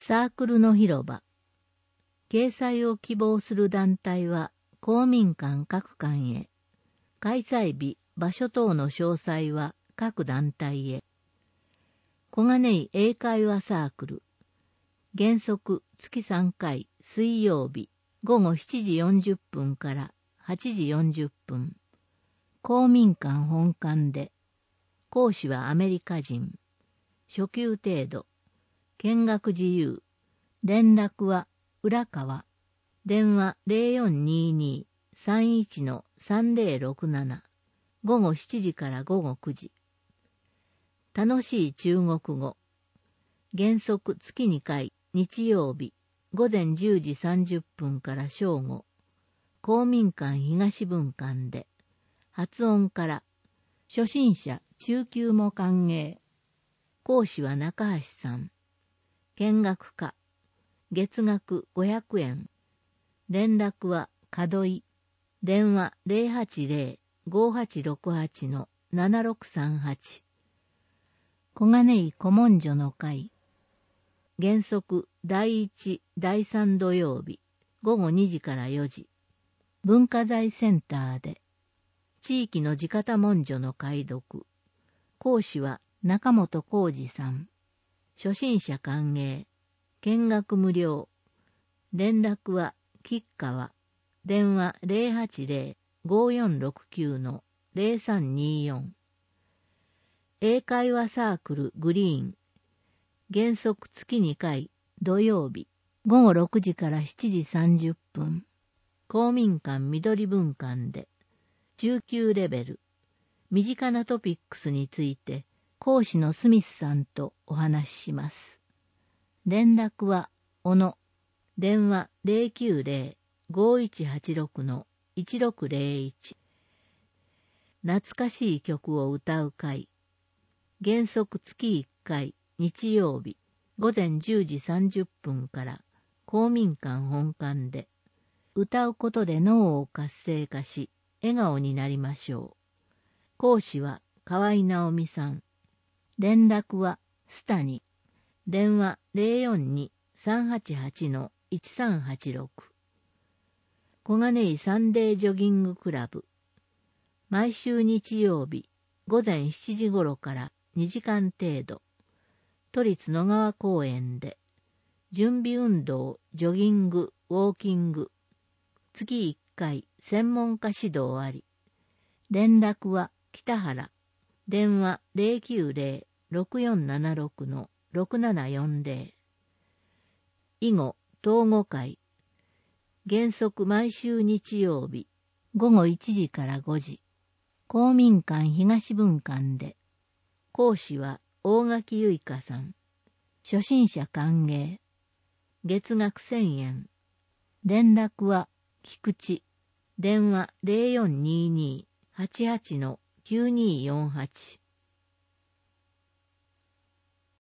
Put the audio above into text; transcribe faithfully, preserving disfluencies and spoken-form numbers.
サークルの広場。掲載を希望する団体は公民館各館へ。開催日、場所等の詳細は各団体へ。小金井英会話サークル。原則月さんかい水曜日午後しちじよんじゅっぷんからはちじよんじゅっぷん。公民館本館で。講師はアメリカ人。初級程度。見学自由。連絡は浦川。電話 ゼロよんにーにーさんいちのさんぜろろくなな。午後しちじから午後くじ。楽しい中国語。原則月にかい日曜日午前じゅうじさんじゅっぷんから正午。公民館東分館で。発音から初心者中級も歓迎。講師は中橋さん。見学家。月額ごひゃくえん。連絡は門井。電話 ゼロはちゼロ ごはちろくはちのななろくさんはち。小金井古文書の会。原則だいいち、だいさん土曜日午後にじからよじ。文化財センターで。地域の地方文書の解読。講師は中本浩二さん。初心者歓迎。見学無料。連絡は吉川。電話 ゼロはちゼロ ごよんろくきゅうのゼロさんにーよん。英会話サークルグリーン。原則月にかい土曜日午後ろくじからしちじさんじゅっぷん。公民館緑分館で。中級レベル。身近なトピックスについて講師のスミスさんとお話しします。連絡は小野。電話 ゼロきゅうゼロ ごいちはちろくのいちろくゼロいち。懐かしい曲を歌う会。原則月いっかい日曜日午前じゅうじさんじゅっぷんから公民館本館で。歌うことで脳を活性化し笑顔になりましょう。講師は河合直美さん。連絡はスタニ。電話 ゼロよんに さんはちはちのいちさんはちろく。小金井サンデージョギングクラブ。毎週日曜日午前しちじ頃からにじかん程度。都立野川公園で。準備運動、ジョギング、ウォーキング。月いっかい専門家指導あり。連絡は北原。電話 ゼロきゅうゼロ ろくよんななろくのろくななよんゼロ。囲碁統合会。原則毎週日曜日午後いちじからごじ。公民館東分館で。講師は大垣結香さん。初心者歓迎。月額せんえん。連絡は菊池。電話 ゼロよんにーにーはちはちのきゅうにーよんはち。